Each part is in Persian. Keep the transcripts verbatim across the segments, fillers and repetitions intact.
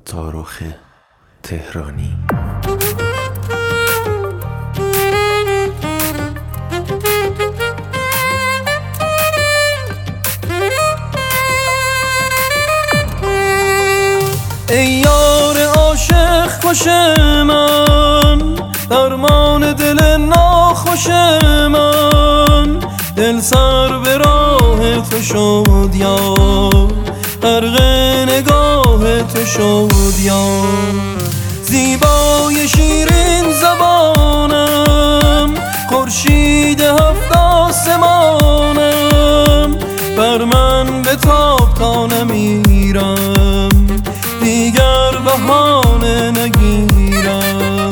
ستارخ تهرانی. ای یار عاشق کش من، درمان دل ناخوش من، دل سر به راه تو شد یار، غرق نگاه تو شد یار. زیبای شیرین زبانم، خورشید هفت آسمانم، بر من بتاب تا نمیرم، دیگر بهانه نگیرم.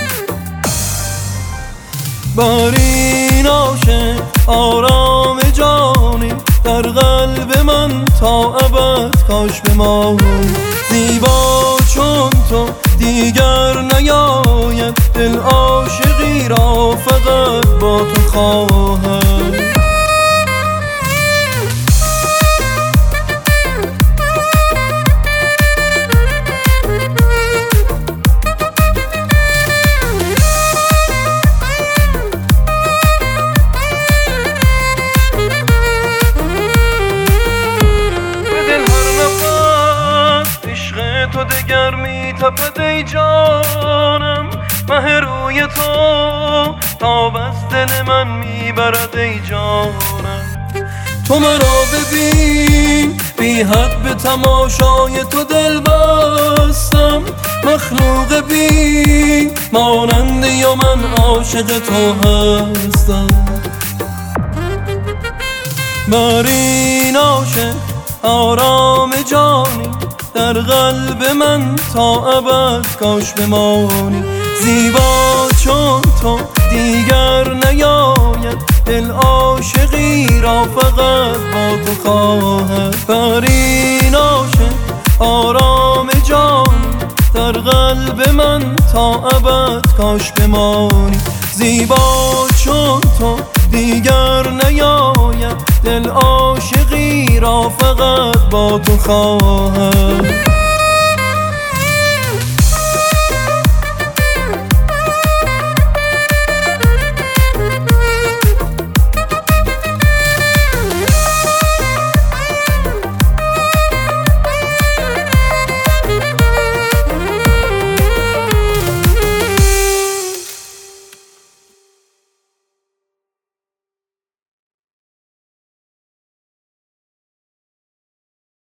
بر این عاشق آرام جانی، در قلب من تا ابد کاش بمانی. زیبا چون تو دیگر نیاید، دل عاشقی را فقط با تو خواهد. تو دگر می تپد ای جانم، مه روی تو تاب از دل من می برد ای جانم. تو مرا ببین بی حد به تماشای تو دل بستم، مخلوق بی مانند یا من عاشق تو هستم. بر این عاشق آرام جانی، در قلب من تا ابد کاش بمانی. زیبا چون تو دیگر نیاید، دل عاشقی را فقط با تو خواهد. بر این عاشق آرام جانی، در قلب من تا ابد کاش بمانی. زیبا چون تو دیگر نیاید، دل عاشقی را فقط با تو خواهد.